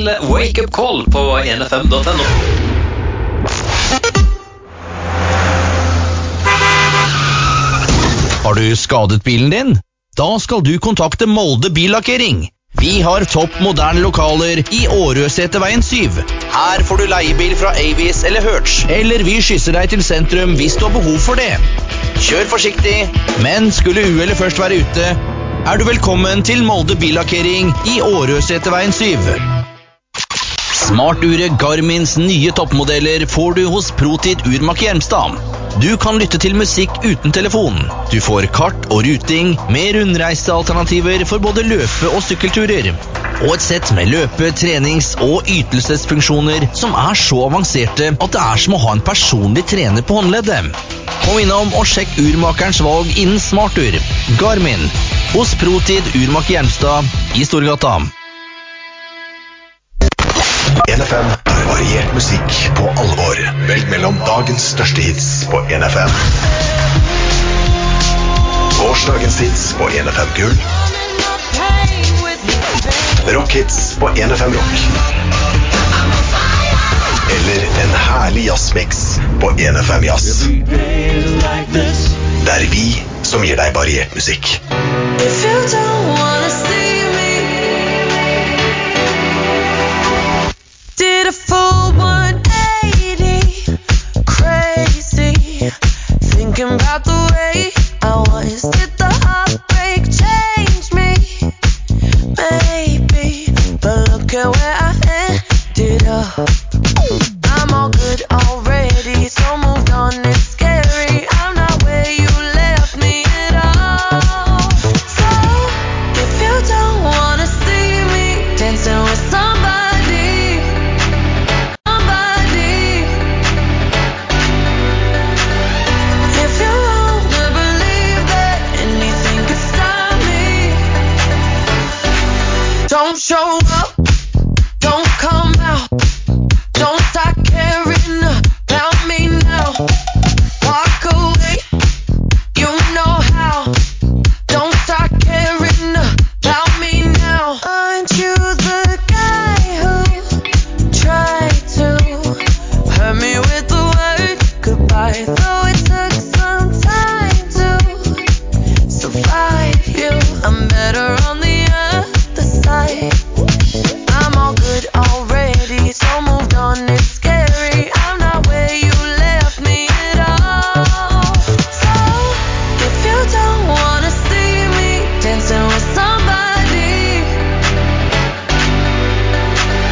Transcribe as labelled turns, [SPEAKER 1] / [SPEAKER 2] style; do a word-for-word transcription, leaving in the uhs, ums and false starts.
[SPEAKER 1] til Wake Up Call på en f m punktum no.
[SPEAKER 2] Har du skadet bilen din? Da skal du kontakte Molde Billakkering. Vi har topp moderne lokaler i Årøseterveien syv. Her får du leiebil fra Avis eller Hertz, eller vi skysser deg til sentrum hvis du har behov for det. Kjør forsiktig, men skulle uhellet først være ute, er du velkommen til Molde Billakkering i Årøseterveien syv. Smarturet Garmins nye toppmodeller får du hos Protid Urmak Hjelmstad. Du kan lytte til musikk uten telefon. Du får kart og ruting med rundreiste alternativer for både løpe- og sykkelturer. Og et sett med løpe-, trenings- og ytelsesfunksjoner som er så avanserte at det er som å ha en personlig trener på håndleddet. Kom innom og sjekk urmakerens valg innen smartur. Garmin, hos Protid Urmak Hjelmstad i Storgata.
[SPEAKER 3] en F M er variert musikk på alvor. Velg mellom dagens største hits på en F M. Gårsdagens hits på en F M Gull. Rockhits på en F M Rock. Eller en herlig jazzmix på en F M Jazz. Det er vi som gir deg variert musikk.
[SPEAKER 4] If you don't want